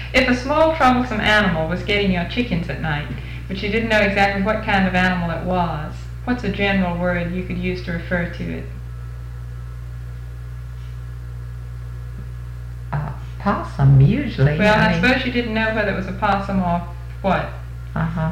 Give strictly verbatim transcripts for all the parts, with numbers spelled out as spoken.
If a small troublesome animal was getting your chickens at night, but you didn't know exactly what kind of animal it was, what's a general word you could use to refer to it? Uh, possum, usually. Well, I, I mean, suppose you didn't know whether it was a possum or what. Uh-huh.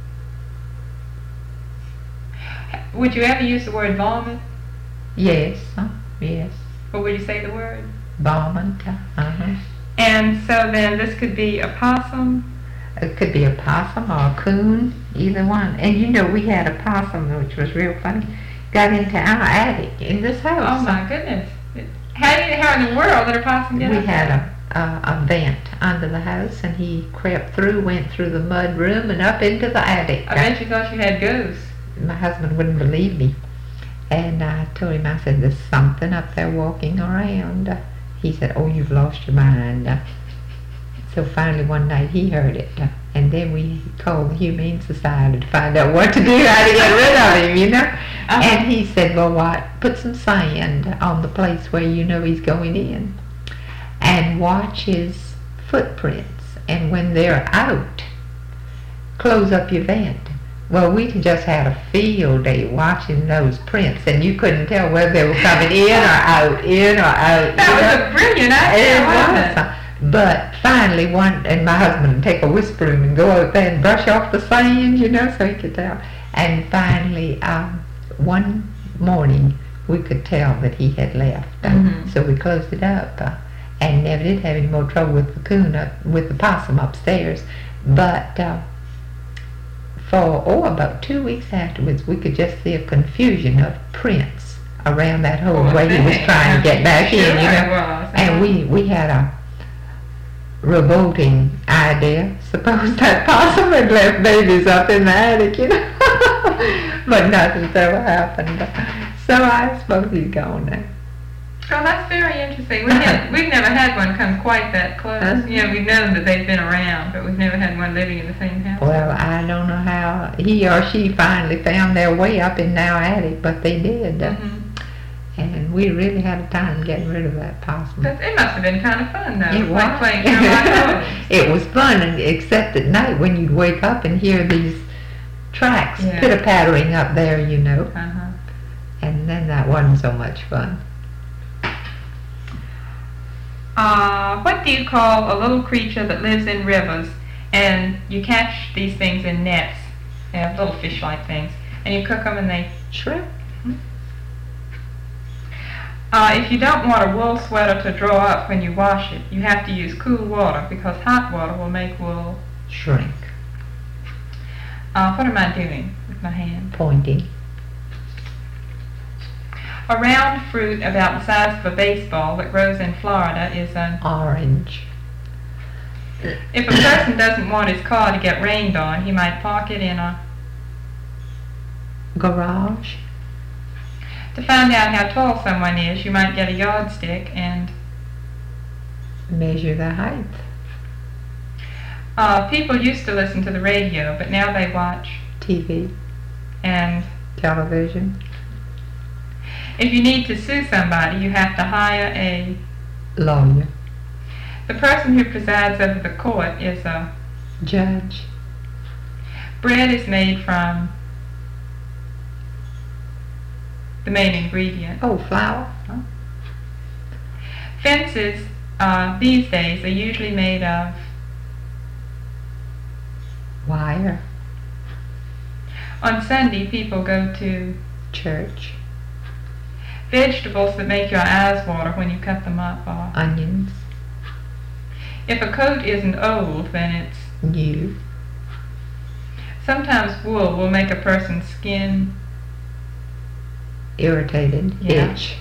Would you ever use the word vomit? Yes, huh? Yes. Or would you say the word? Vomit, uh-huh. And so then this could be a possum. It could be a possum or a coon, either one. And you know, we had a possum, which was real funny, got into our attic in this house. Oh my goodness. How, do you, how in the world did a possum get We up had there? a, a, a vent under the house, and he crept through, went through the mud room and up into the attic. I bet you thought you had ghosts. My husband wouldn't believe me. And I told him, I said, there's something up there walking around. Uh, he said, oh, you've lost your mind. Uh, so finally one night he heard it. Uh, and then we called the Humane Society to find out what to do, how to get rid of him, you know. Uh-huh. And he said, well, what? Put some sand on the place where you know he's going in. And watch his footprints. And when they're out, close up your vent. Well, we just had a field day watching those prints, and you couldn't tell whether they were coming in or out, in or out. That was know? a brilliant idea, wasn't it? But finally, one, and my husband would take a whisk broom and go out there and brush off the sand, you know, so he could tell. And finally, um, one morning, we could tell that he had left. Mm-hmm. So we closed it up, uh, and never did have any more trouble with the coon, up, with the possum upstairs. But uh, for, oh, about two weeks afterwards, we could just see a confusion of prints around that hole oh, where he was trying to get back sure in, you know. Was. And we, we had a revolting idea. Suppose that possum had left babies up in the attic, you know. But nothing's ever happened. So I suppose he's gone now. Oh, that's very interesting. We have, we've never had one come quite that close. Uh-huh. You know, we've known that they've been around, but we've never had one living in the same house. Well, I don't know how he or she finally found their way up in our attic, but they did. Mm-hmm. And we really had a time getting rid of that possum. But it must have been kind of fun, though. It like was. playing Sherlock Holmes. It was fun, and except at night when you'd wake up and hear these tracks yeah. pitter-pattering up there, you know. Uh-huh. And then that wasn't so much fun. Uh, what do you call a little creature that lives in rivers, and you catch these things in nets? They have little fish-like things, and you cook them and they shrimp. Mm-hmm. Uh, if you don't want a wool sweater to draw up when you wash it, you have to use cool water because hot water will make wool shrink. Uh, what am I doing with my hand? Pointing. A round fruit about the size of a baseball that grows in Florida is an orange. If a person doesn't want his car to get rained on, he might park it in a garage. To find out how tall someone is, you might get a yardstick and measure their height. Uh, people used to listen to the radio, but now they watch T V and television. If you need to sue somebody, you have to hire a lawyer. The person who presides over the court is a judge. Bread is made from the main ingredient. Oh, flour. Huh? Fences uh, these days are usually made of wire. On Sunday, people go to church. Vegetables that make your eyes water when you cut them up are onions. If a coat isn't old, then it's new. Sometimes wool will make a person's skin irritated, yeah. itch.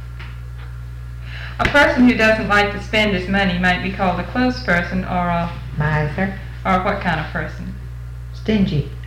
A person who doesn't like to spend his money might be called a close person or a miser. Or what kind of person? Stingy.